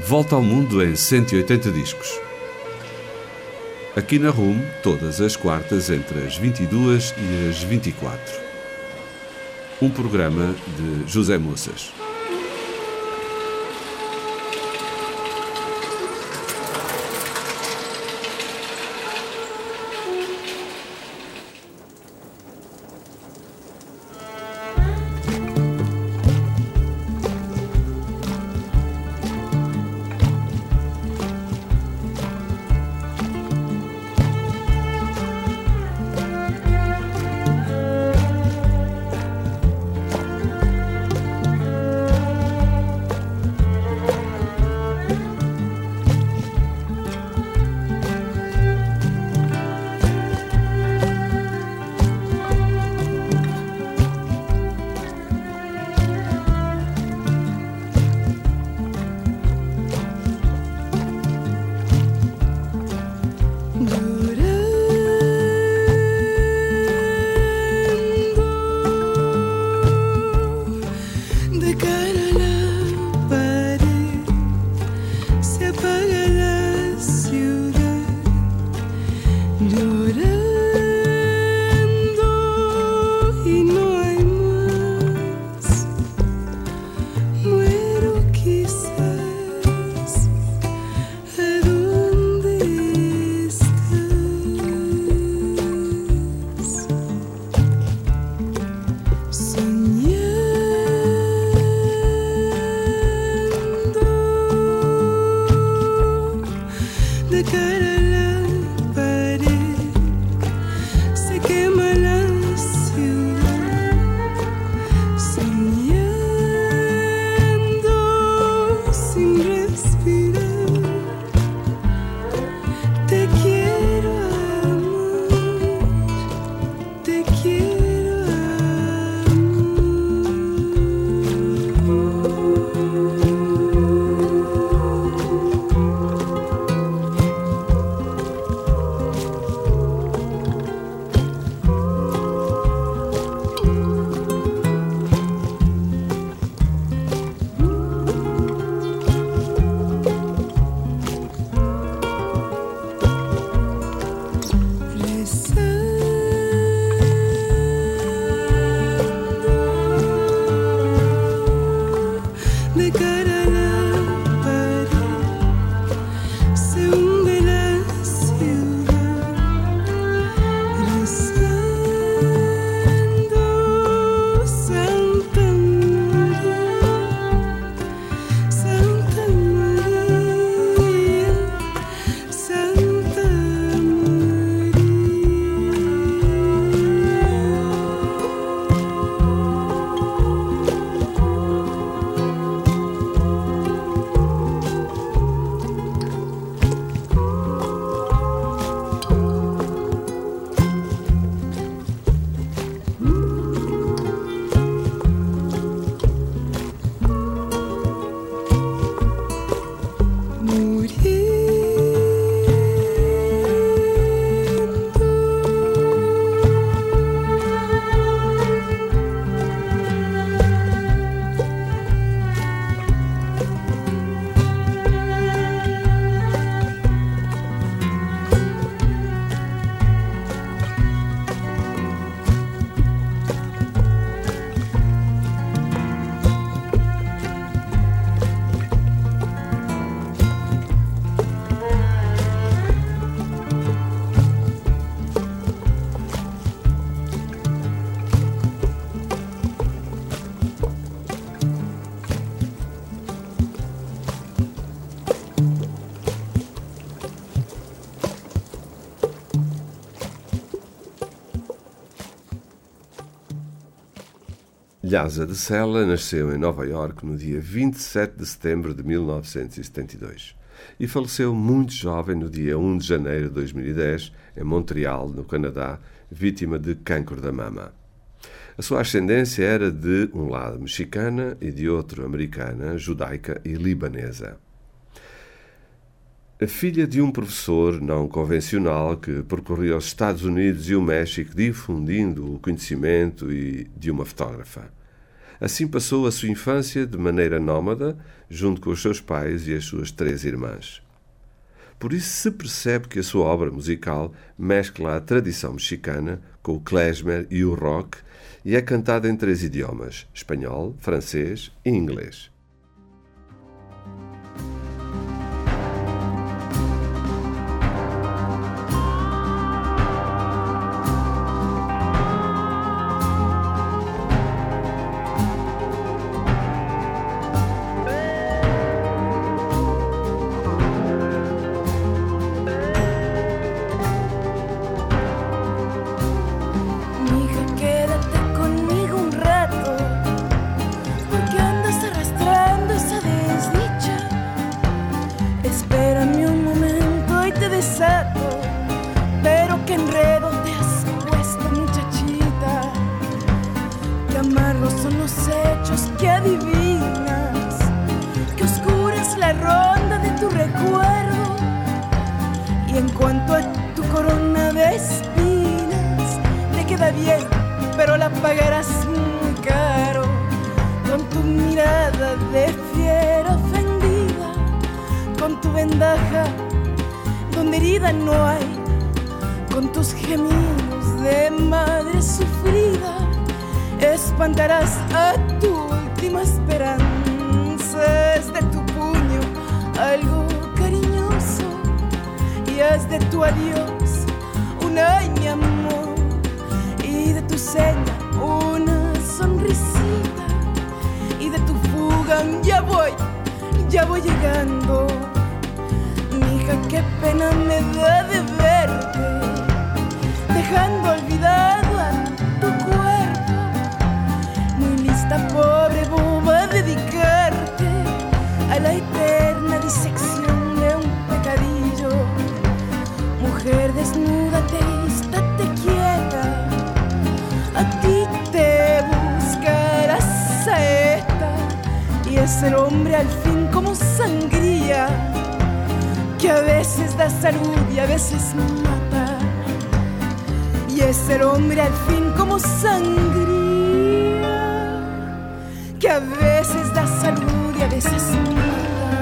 Volta ao mundo em 180 discos. Aqui na RUM, todas as quartas entre as 22 e as 24. Um programa de José Moças. Lhasa de Sela nasceu em Nova Iorque no dia 27 de setembro de 1972 e faleceu muito jovem no dia 1 de janeiro de 2010 em Montreal, no Canadá, vítima de cancro da mama. A sua ascendência era de um lado mexicana e de outro americana, judaica e libanesa. A filha de um professor não convencional que percorria os Estados Unidos e o México difundindo o conhecimento e de uma fotógrafa. Assim passou a sua infância de maneira nómada, junto com os seus pais e as suas 3 irmãs. Por isso se percebe que a sua obra musical mescla a tradição mexicana com o klezmer e o rock e é cantada em 3 idiomas: espanhol, francês e inglês. Pero qué enredo te has puesto, muchachita. Que amargos son los hechos que adivinas, que oscura es la ronda de tu recuerdo. Y en cuanto a tu corona de espinas, te queda bien, pero la pagarás muy caro. Con tu mirada de fiera ofendida, con tu vendaja donde herida no hay, con tus gemidos de madre sufrida, espantarás a tu última esperanza. Es de tu puño algo cariñoso y haz de tu adiós un ay mi amor, y de tu seña una sonrisita, y de tu fuga un ya voy llegando. Mija, qué pena me da de verte, dejando olvidado a tu cuerpo. Muy lista, pobre boba, a dedicarte a la eterna disección de un pecadillo. Mujer, desnúdate y estate quieta, a ti te buscará saeta, y es el hombre al fin como sangría, que a veces da salud y a veces mata. Y es el hombre al fin como sangría, que a veces da salud y a veces mata.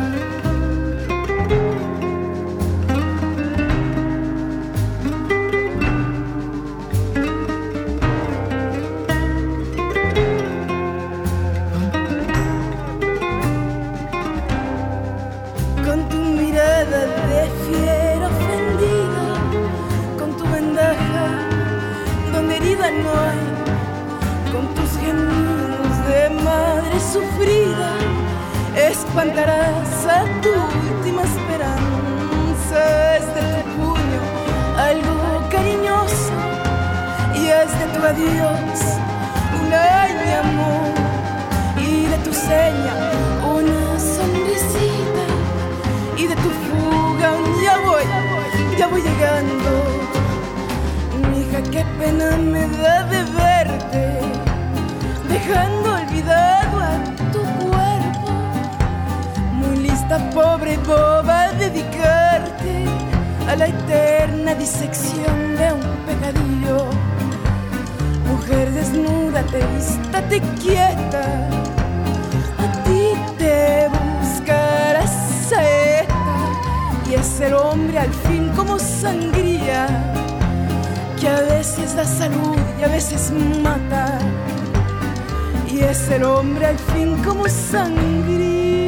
No hay, con tus gemidos de madre sufrida, espantarás a tu última esperanza. Es de tu puño algo cariñoso y es de tu adiós un ay mi amor, y de tu seña una sonrisita, y de tu fuga un ya voy llegando. Mija, qué pena me da de verte, dejando olvidado a tu cuerpo. Muy lista, pobre boba, a dedicarte a la eterna disección de un pecadillo. Mujer, desnúdate y estate quieta, a ti te buscará saeta, y es el hombre al fin como sangría, que a veces da salud y a veces mata. Y es el hombre al fin como sangría,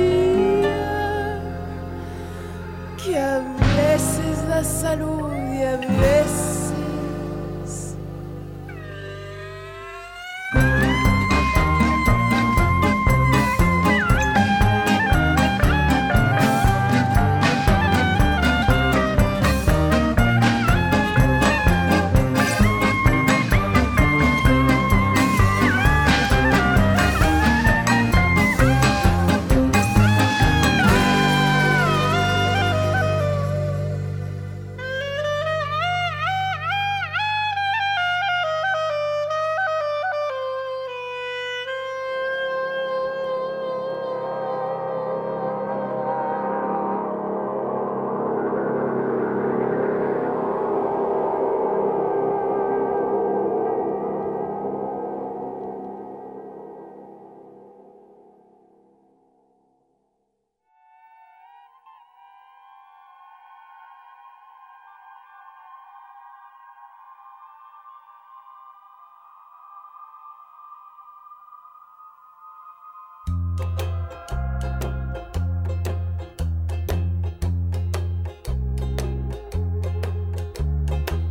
que a veces da salud y a veces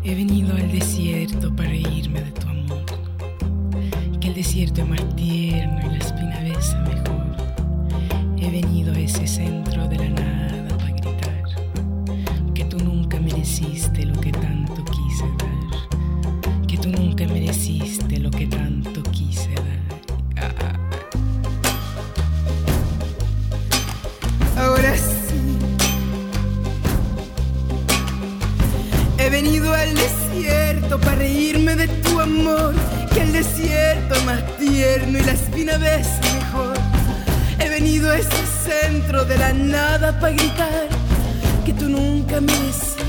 He venido al desierto para reírme de tu amor, que el desierto es más tierno y la espina besa mejor. He venido a ese centro de la nada para gritar que tú nunca mereciste lo que tanto quise dar, que tú nunca mereciste lo que tanto quise dar. Ahora sí, he venido al desierto para reírme de tu amor, que el desierto es más tierno y la espina besa mejor. He venido a ese centro de la nada para gritar que tú nunca mereciste.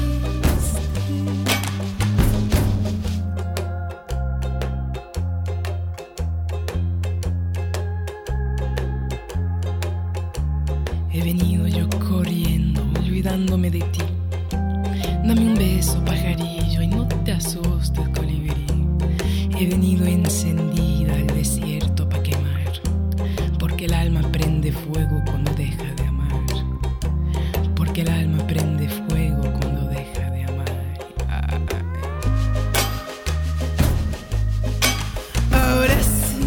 He venido yo corriendo, olvidándome de ti. Dame un beso, pajarillo, y no te asustes, colibrí. He venido encendida al desierto pa' quemar, porque el alma prende fuego cuando deja de amar, porque el alma prende fuego cuando deja de amar. Ahora sí,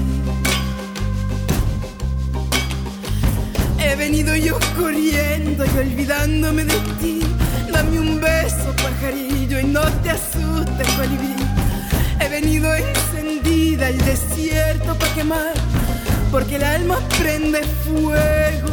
he venido yo corriendo y olvidándome de ti. Dame un beso, pajarillo, y no te asustes, colibrí. He venido encendida al desierto pa' quemar, porque el alma prende fuego.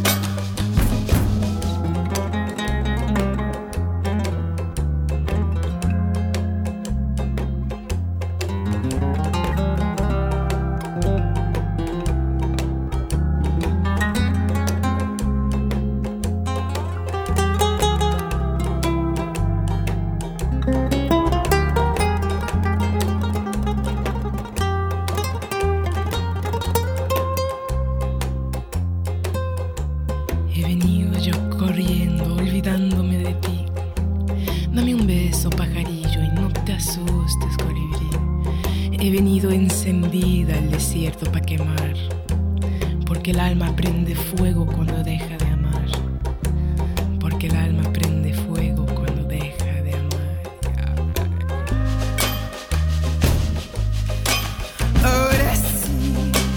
He venido yo corriendo, olvidándome de ti. Dame un beso, pajarillo, y no te asustes, colibrí. He venido encendida al desierto pa' quemar, porque el alma prende fuego cuando deja de amar, porque el alma prende fuego cuando deja de amar. Ahora sí,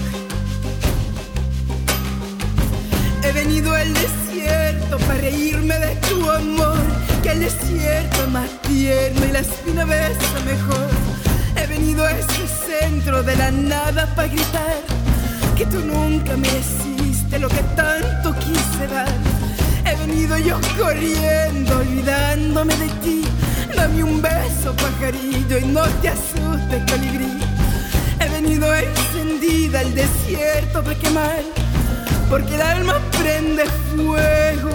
he venido al desierto para reírme de tu amor, que el desierto es más tierno y la espina besa mejor. He venido a ese centro de la nada para gritar que tú nunca mereciste lo que tanto quise dar. He venido yo corriendo, olvidándome de ti. Dame un beso, pajarillo, y no te asustes, colibrí. He venido encendida al desierto para quemar, porque el alma prende fuego.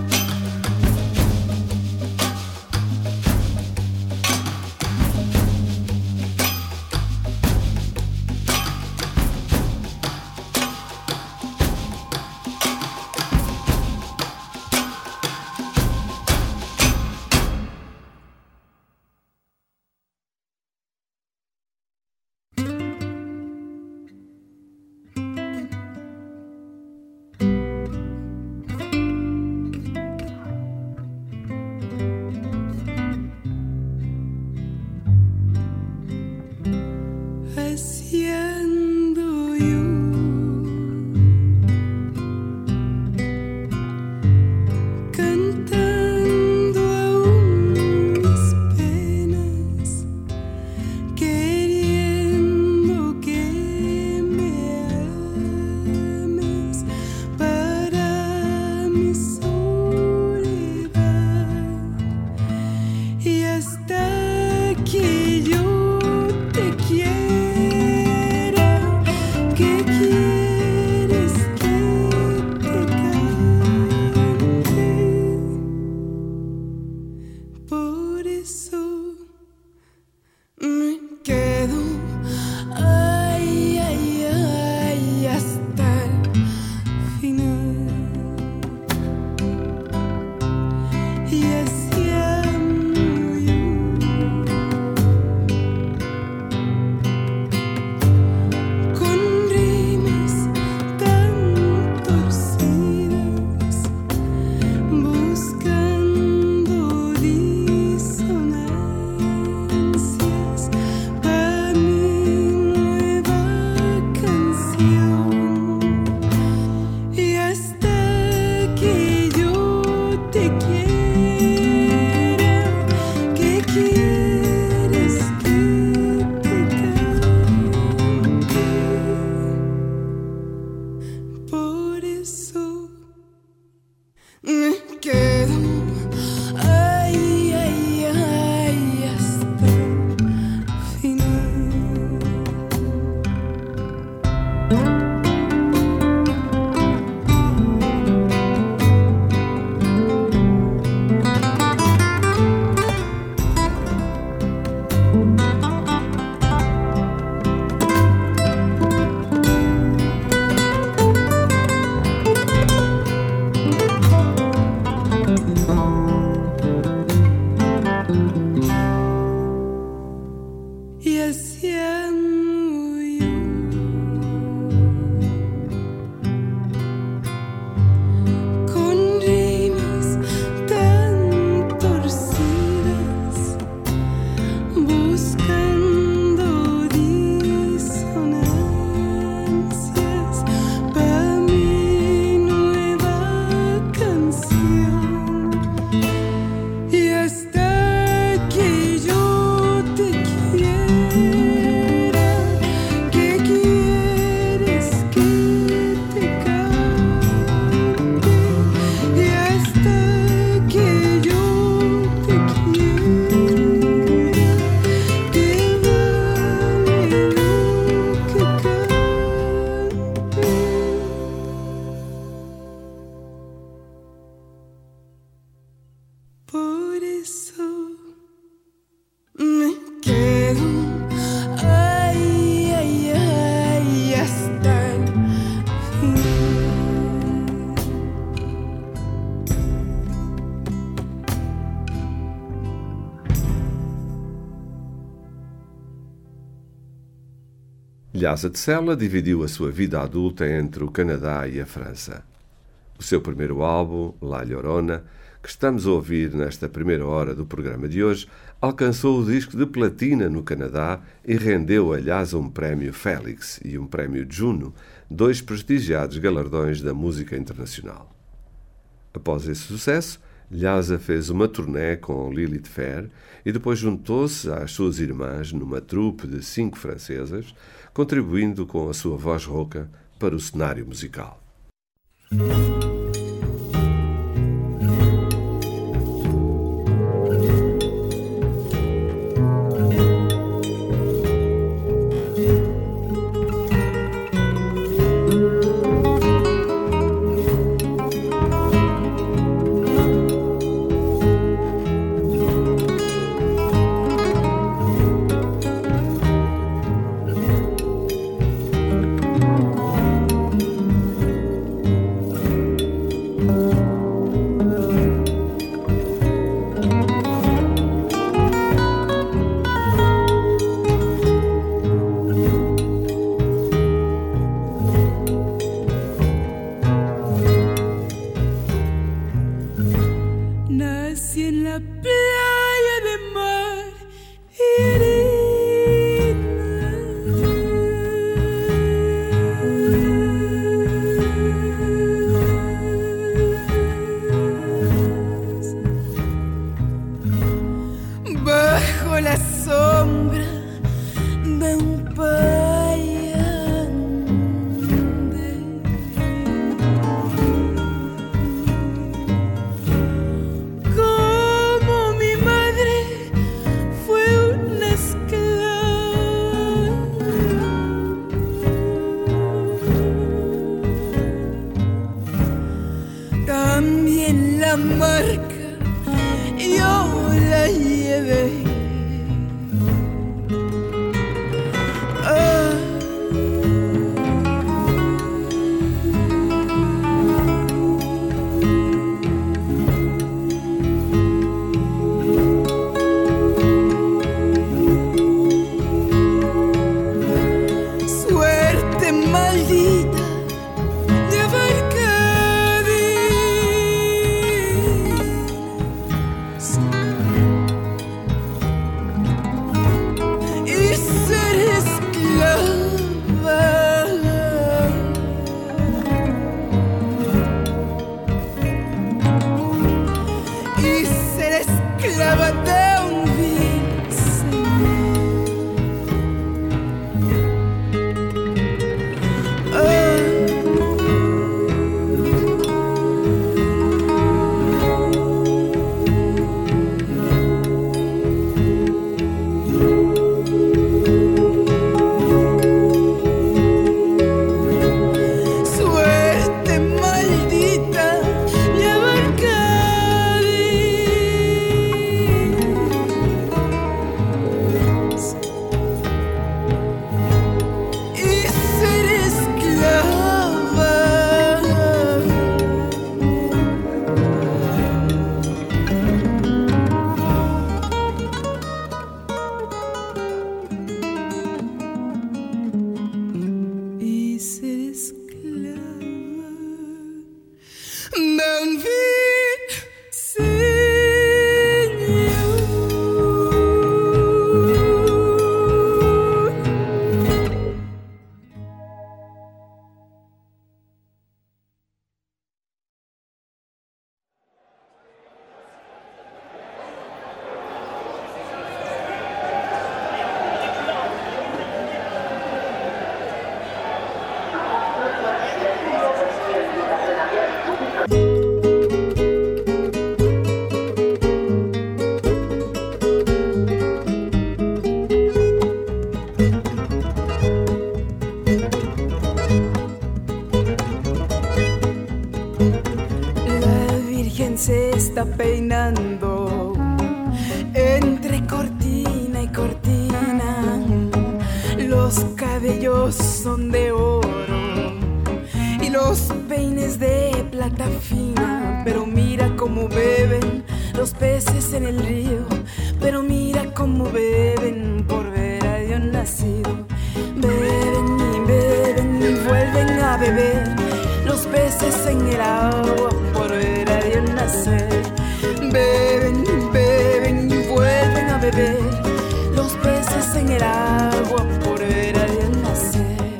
Haciendo yo cantando aún mis penas, queriendo que me ames para mi soledad, y hasta que yo te quiera, que Lhasa de Sela dividiu a sua vida adulta entre o Canadá e a França. O seu primeiro álbum, La Llorona, que estamos a ouvir nesta primeira hora do programa de hoje, alcançou o disco de platina no Canadá e rendeu a Lhasa um prémio Félix e um prémio Juno, dois prestigiados galardões da música internacional. Após esse sucesso, Lhasa fez uma turnê com Lilith Fair e depois juntou-se às suas irmãs numa troupe de 5 francesas, contribuindo com a sua voz rouca para o cenário musical. Oh cabeza peinando entre cortina y cortina. Los cabellos son de oro y los peines de plata fina. Pero mira cómo beben los peces en el río. Pero mira cómo beben por ver a Dios nacido. Beben y vuelven a beber los peces en el agua por ver a Dios nacer. Beben y vuelven a beber los peces en el agua por ver a Dios nacer.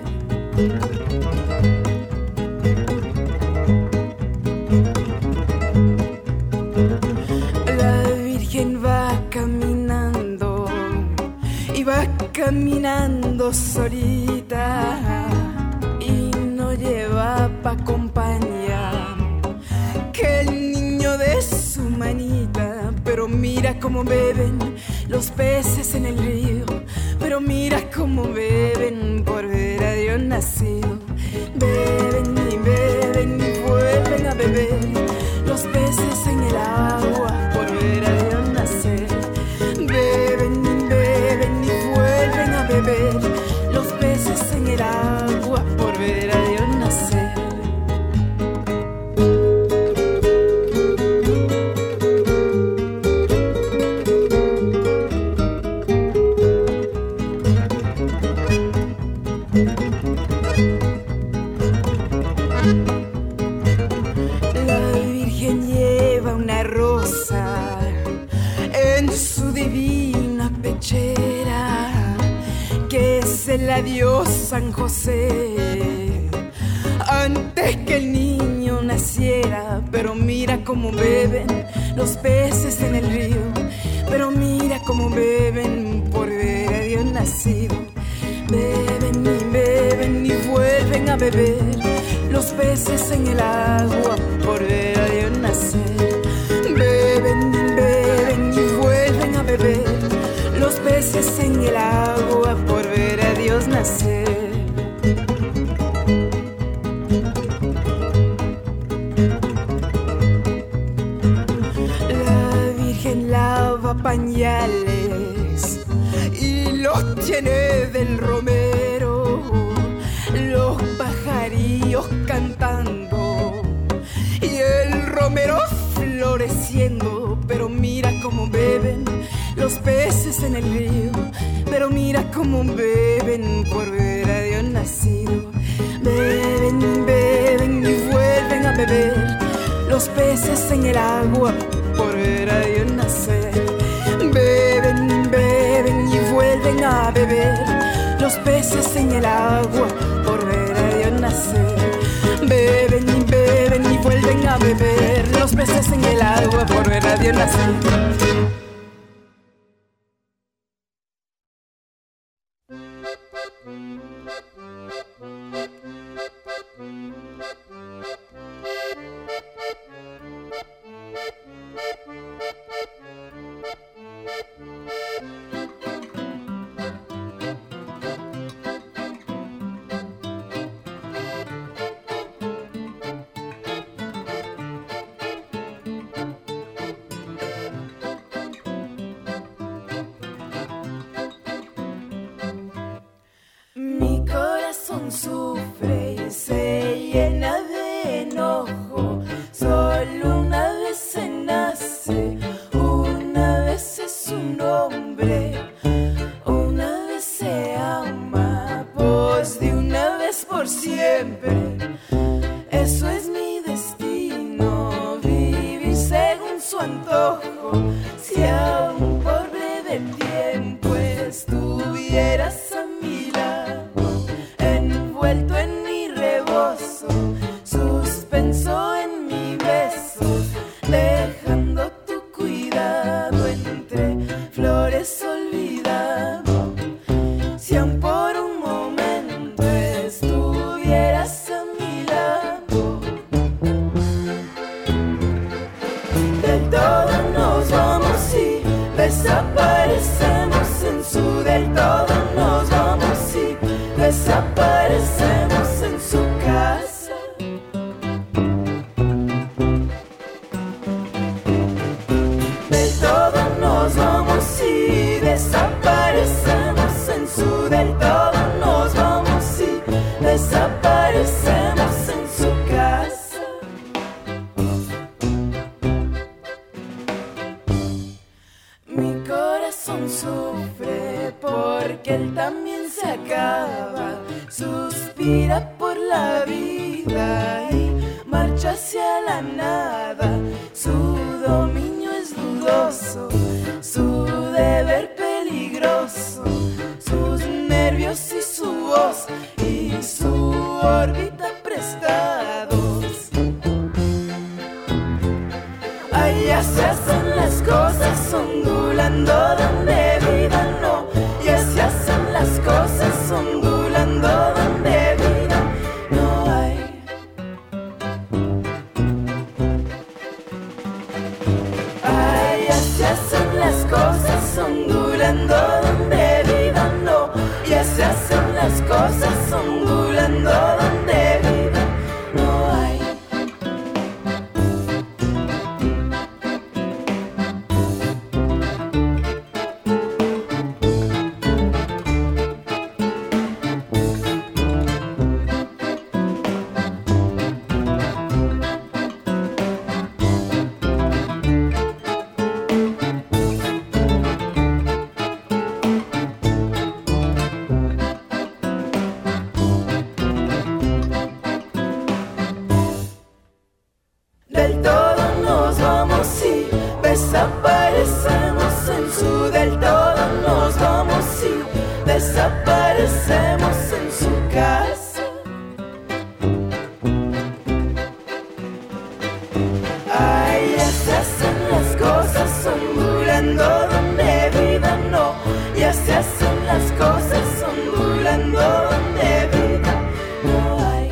La Virgen va caminando y va caminando solita y no lleva pa' compañía que el niño de su manita. Pero mira cómo beben los peces en el río. Pero mira cómo beben por ver a Dios nacido. Beben y vuelven a beber los peces en el agua por ver a Dios nacer. Beben y vuelven a beber los peces en el agua por ver a Dios nacer. La Virgen lleva una rosa en su divina pechera que se la dio San José antes que el niño naciera. Pero mira cómo beben los peces en el río. Pero mira cómo beben por ver a Dios nacido. Beben y vuelven a beber los peces en el agua por ver a Dios nacer. Beben y vuelven a beber los peces en el agua por ver a Dios nacer. La Virgen lava pañales y los tiene del romero, los pajarillos cantando y el romero floreciendo. Pero mira cómo beben los peces en el río. Pero mira cómo beben por ver a Dios nacido. Beben y vuelven a beber los peces en el agua por ver a Dios nacer. Beben y vuelven a beber los peces en el agua por ver a Dios nacer. Beben y vuelven a beber los peces en el agua por ver a Dios nacer. Mi corazón sufre y se llena de enojo. Solo una vez se nace, una vez es un hombre, una vez se ama, pues de una vez por siempre. Eso es mi destino, vivir según su antojo. Si aún por breve tiempo estuvieras a mi lado, envuelto en mi rebozo, suspenso en mi beso, dejando tu cuidado entre flores olvidado. Si aún por un momento estuvieras a mi lado, del todo nos vamos y desaparecemos en su del todo nos vamos y desaparecemos en su casa. traba, suspira por la vida y marcha hacia la nada. Su dominio es dudoso, su deber peligroso, sus nervios y su voz y su órbita prestados. Allá se hacen las cosas ondulando donde vida no, y así hacen las cosas ondulando donde vida no hay. Allá se hacen las cosas ondulando donde vida no, y así hacen las cosas ondulando donde vida no hay. Del todo nos vamos y desaparecemos en su. Del todo nos vamos y desaparecemos en su casa. Allá se hacen las cosas ondulando donde vida no, y así hacen las cosas ondulando donde vida no hay.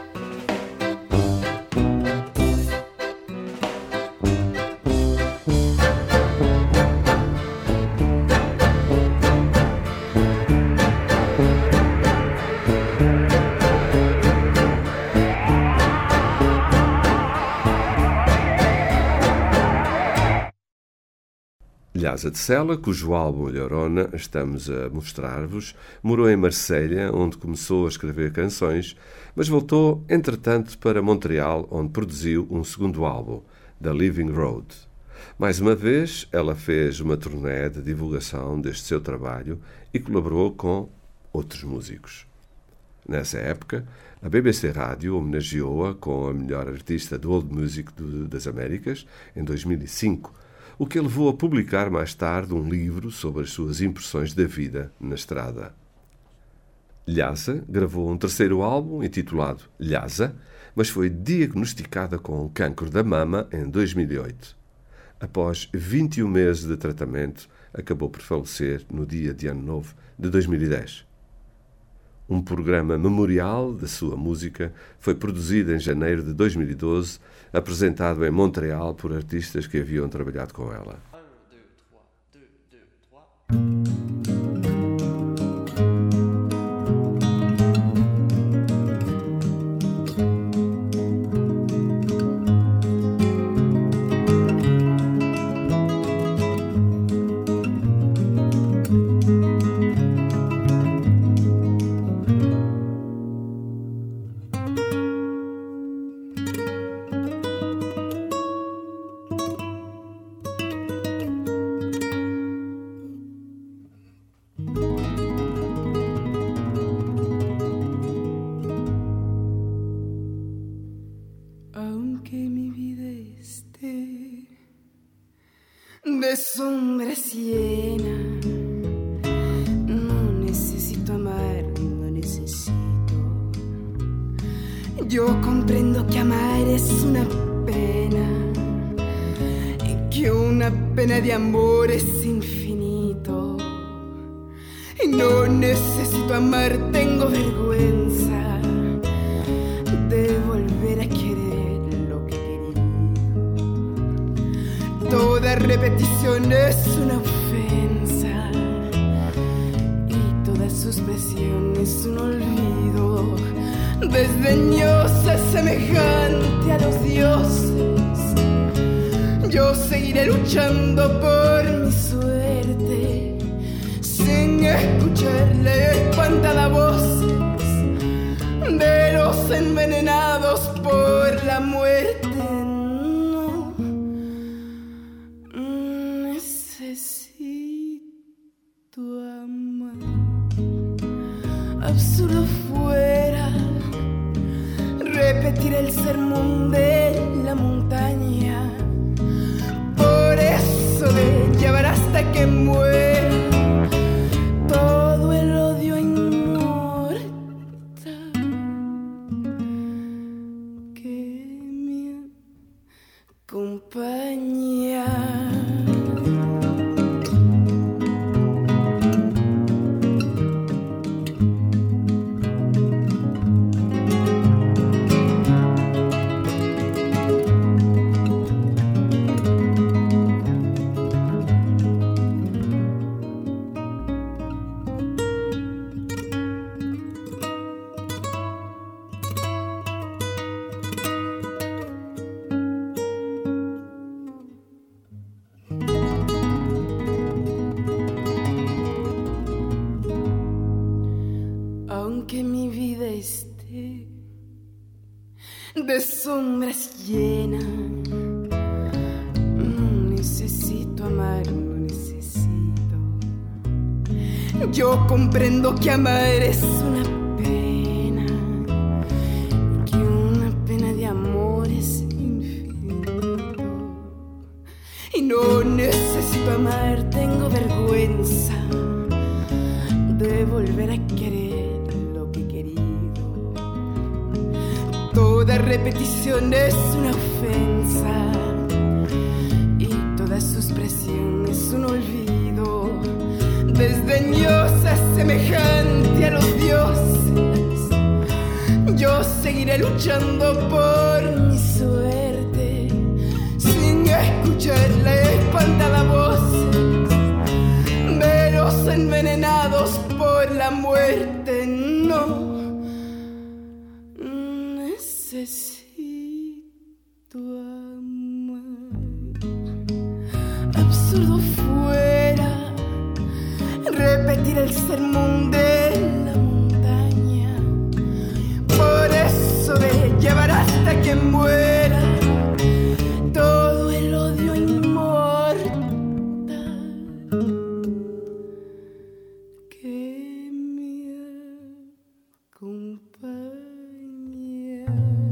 Lhasa de Sela, cujo álbum Llorona estamos a mostrar-vos, morou em Marselha, onde começou a escrever canções, mas voltou, entretanto, para Montreal, onde produziu um segundo álbum, The Living Road. Mais uma vez, ela fez uma turnê de divulgação deste seu trabalho e colaborou com outros músicos. Nessa época, a BBC Rádio homenageou-a com a melhor artista do Old Music das Américas, em 2005, o que a levou a publicar mais tarde um livro sobre as suas impressões da vida na estrada. Lhasa gravou um terceiro álbum intitulado Lhasa, mas foi diagnosticada com cancro da mama em 2008. Após 21 meses de tratamento, acabou por falecer no dia de Ano Novo de 2010. Um programa memorial da sua música foi produzido em janeiro de 2012, apresentado em Montreal por artistas que haviam trabalhado com ela. De sombras llena, no necesito amar, no necesito. Yo comprendo que amar es una pena y que una pena de amor es infinito. Y no necesito amar, tengo vergüenza de volver a querer lo que quería. Toda repetición es una ofensa y toda suspensión es un olvido. Desdeñosa, semejante a los dioses, yo seguiré luchando por mi suerte, sin escuchar la espantada voces de los envenenados por la muerte. No necesito amar. absurdo fuera repetir el sermón de la montaña. Por eso de llevar hasta que muera todo el odio inmortal que me acompaña. Aunque mi vida esté de sombras llena, no necesito amar, no necesito. Yo comprendo que amar es una pena, que una pena de amor es infinito. Y no necesito amar, tengo vergüenza de volver a querer lo que he querido. Toda repetición es una ofensa y toda suspresión es un olvido. Desdeñosa, semejante a los dioses, yo seguiré luchando por mi suerte sin escuchar la espantada voz de los envenenados por la muerte. No necesito amar. Absurdo fuera repetir el sermón de la montaña. Por eso de llevar hasta que muera todo el odio inmortal que me acompaña.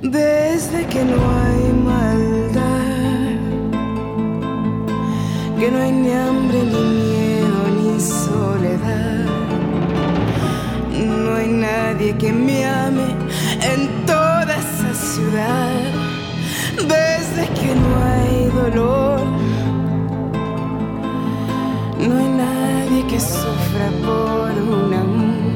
Desde que no hay maldad, que no hay ni hambre, ni miedo, ni soledad, no hay nadie que me ame en toda esa ciudad. Desde que no hay dolor, no hay nadie que sufra por un amor,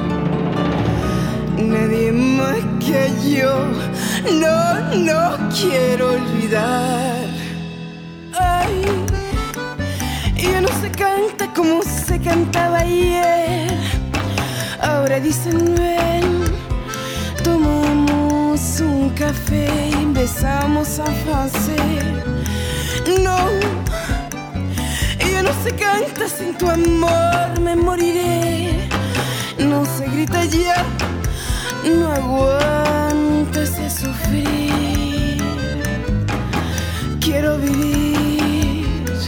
nadie más que yo. No quiero olvidar. Ay, ya no se canta como se cantaba ayer. Ahora dicen ven, tomamos un café y besamos en francés. No, ya no se canta sin tu amor, me moriré. No se grita ya, no aguanto ese sufrir. Quiero vivir,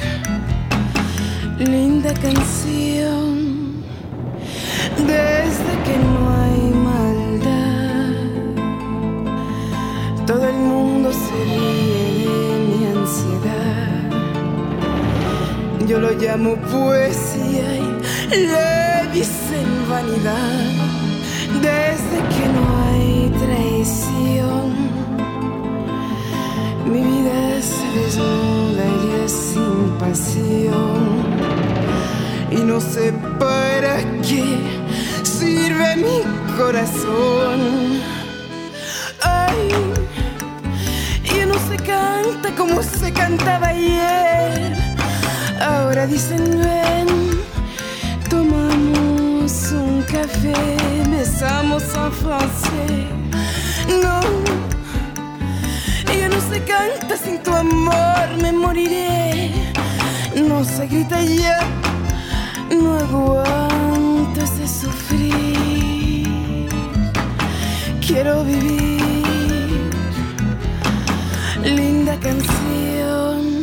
linda canción. Desde que no hay maldad, todo el mundo se ríe de mi ansiedad. Yo lo llamo poesía y le dicen vanidad. Desde que no hay traición, mi vida se desnuda y es sin pasión. Y no sé para qué sirve mi corazón. Ay, ya no se canta como se cantaba ayer. Ahora dicen ven, tomamos un café, besamos en francés. No, ya no se canta sin tu amor, me moriré. No se grita ya, no aguanto ese sufrir. Quiero vivir, linda canción.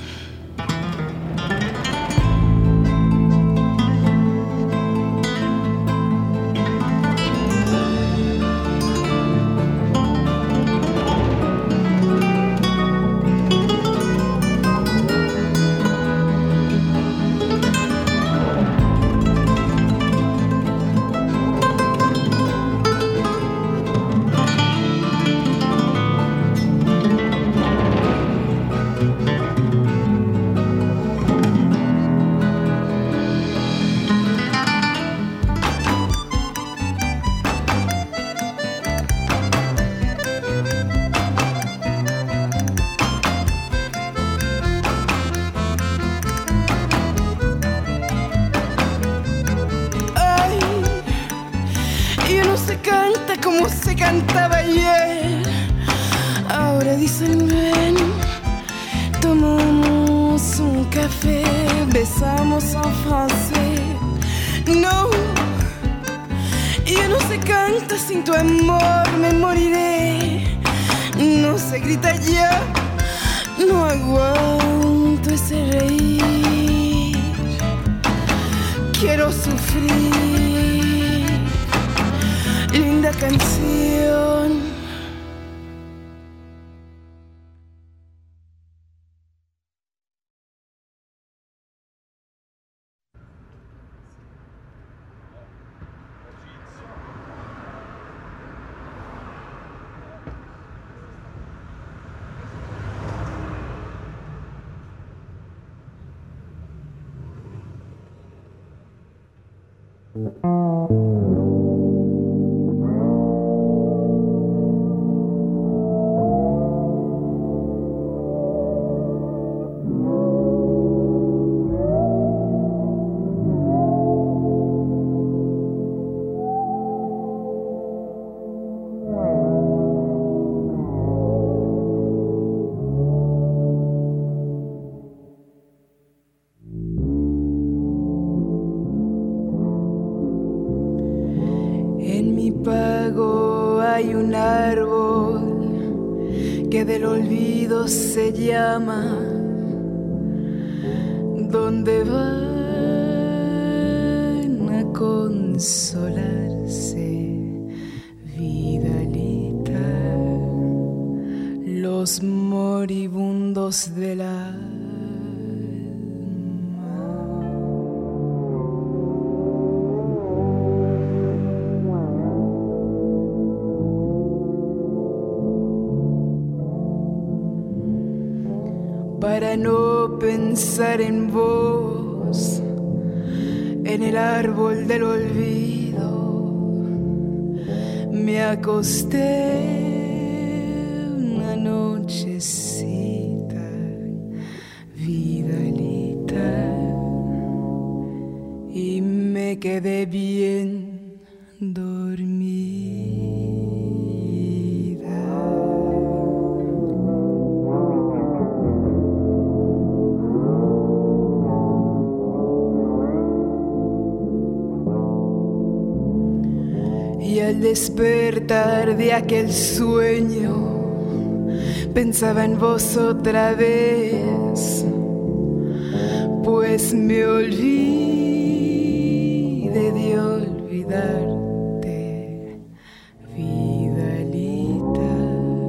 Como se cantaba ayer. Ahora dicen ven, tomamos un café, besamos en francés. No, ya no se canta sin tu amor, me moriré. No se grita ya, no aguanto ese reír. Quiero sufrir, linda canción. Hay un árbol que del olvido se llama, donde van a consolarse, Vidalita. los moribundos del alma. Para no pensar en vos, en el árbol del olvido, me acosté una nochecita, Vidalita, y me quedé bien dormida. Y al despertar de aquel sueño, pensaba en vos otra vez, pues me olvidé de olvidarte, Vidalita,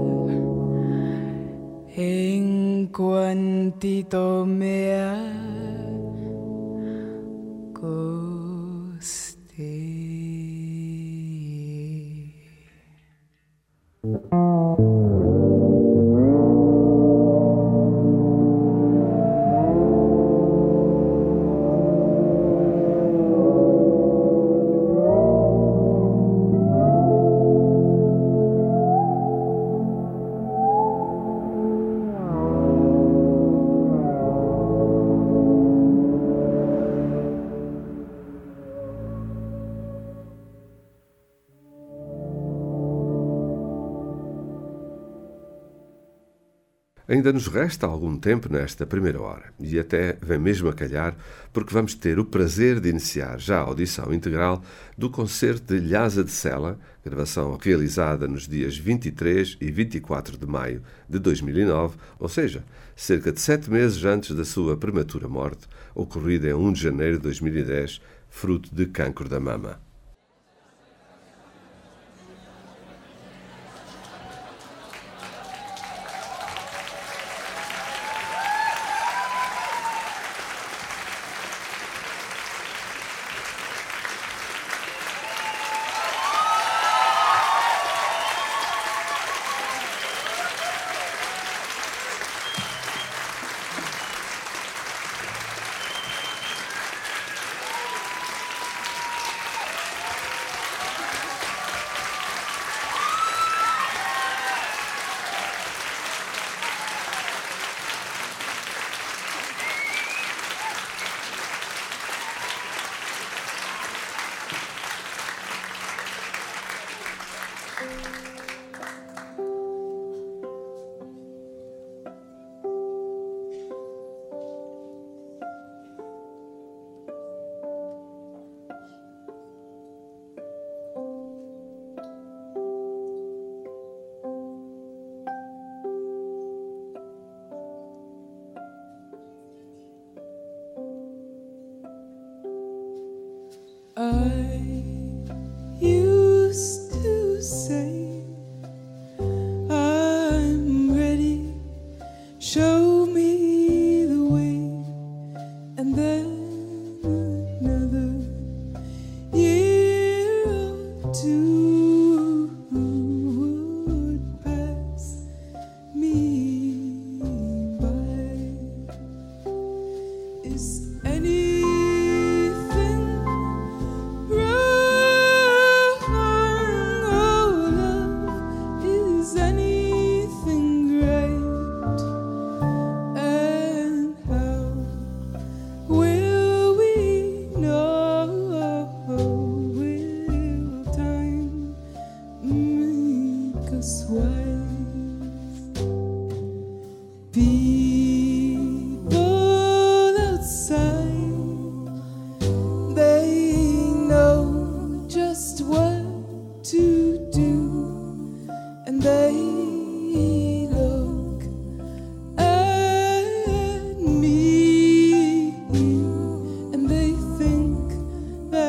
en cuantito me acosté. Ainda nos resta algum tempo nesta primeira hora, e até vem mesmo a calhar, porque vamos ter o prazer de iniciar já a audição integral do concerto de Lhasa de Sela, gravação realizada nos dias 23 e 24 de maio de 2009, ou seja, cerca de 7 meses antes da sua prematura morte, ocorrida em 1 de janeiro de 2010, fruto de cancro da mama. I used to say, I'm ready, show me the way, and then another year or two would pass me by. Is anything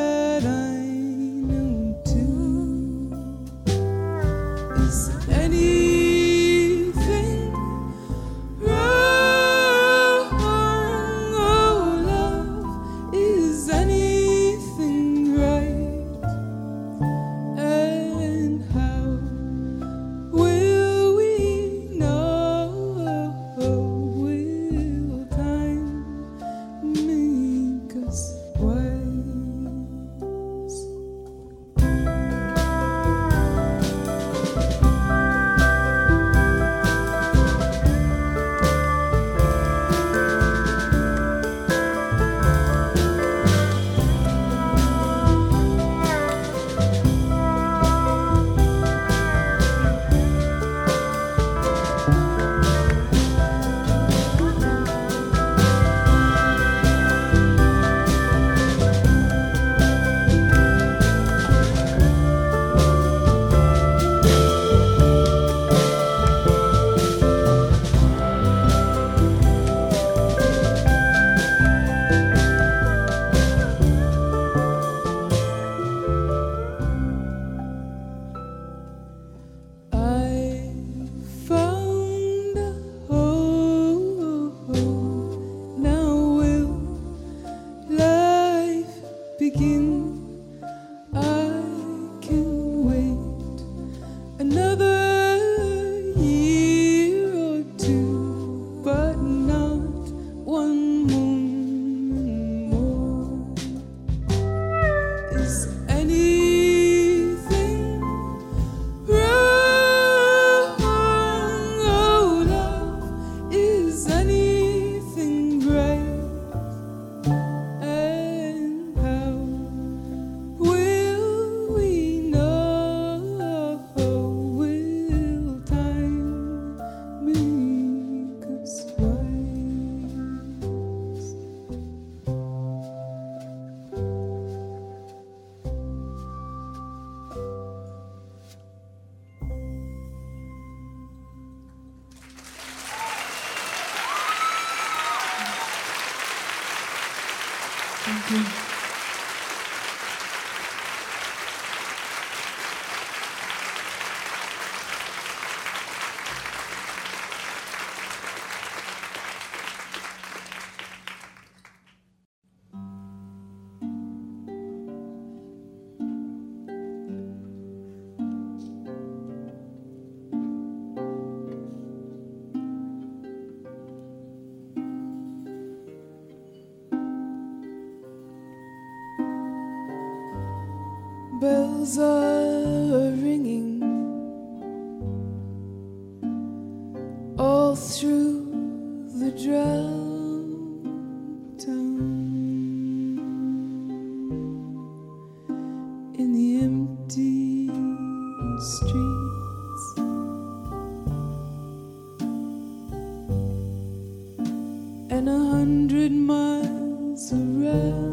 any Bells are ringing all through the drowned town, in the empty streets, and 100 miles around.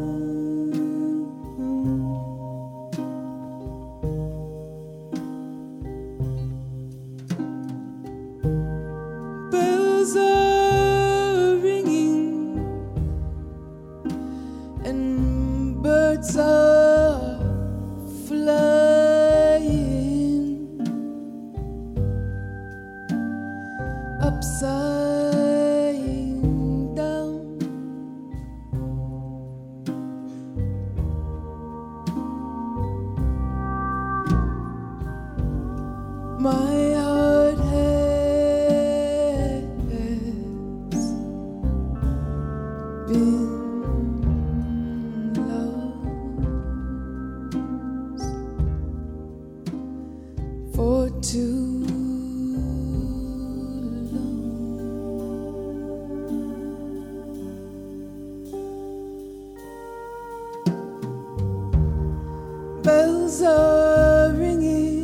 My heart has been lost for too long. Bells are ringing,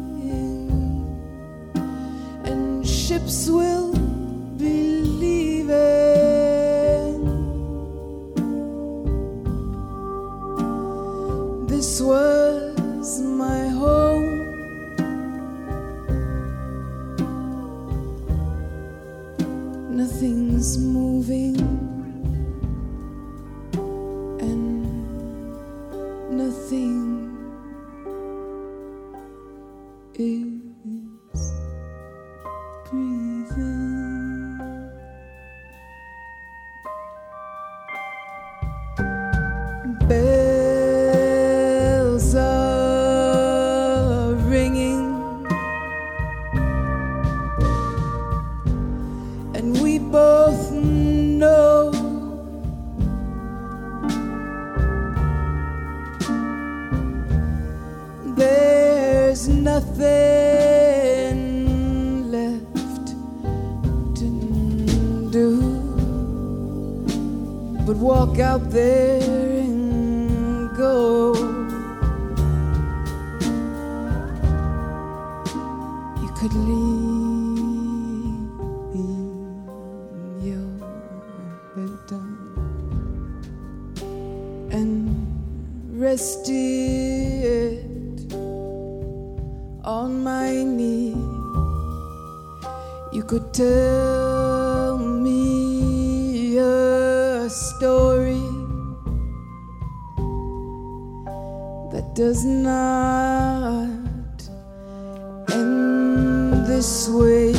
ships will be leaving. This was my home. Nothing's moving, and nothing is bells are ringing, and we both know there's nothing left to do but walk out there and go. You could leave your head down and rest it on my knee. You could tell me a story that does not end this way.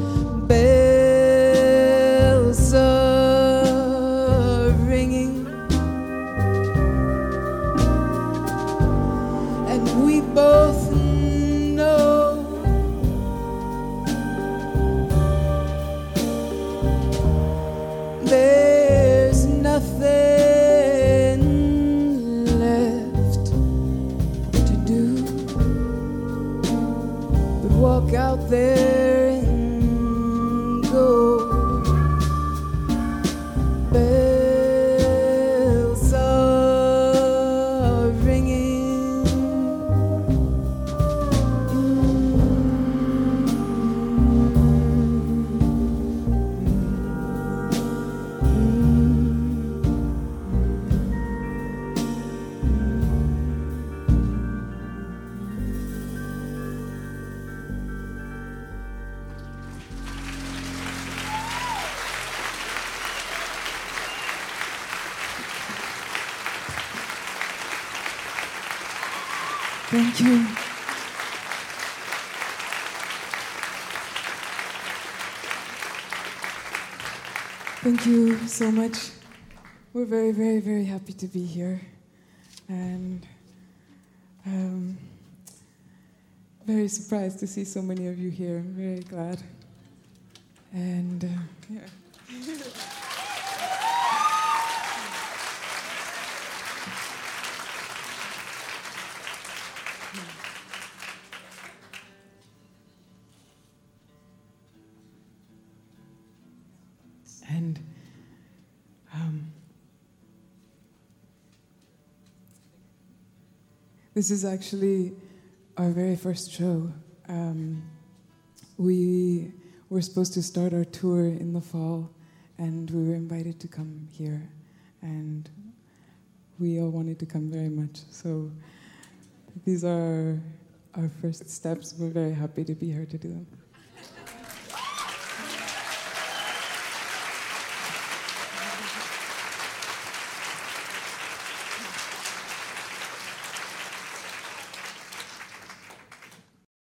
Bells are ringing, and we both know there's nothing left to do but walk out there and go. Bells are ringing, Thank you. Thank you so much. We're very, very, very happy to be here. And very surprised to see so many of you here. I'm very glad. And yeah. And this is actually our very first show. We were supposed to start our tour in the fall, and we were invited to come here, and we all wanted to come very much. So these are our first steps. We're very happy to be here to do them.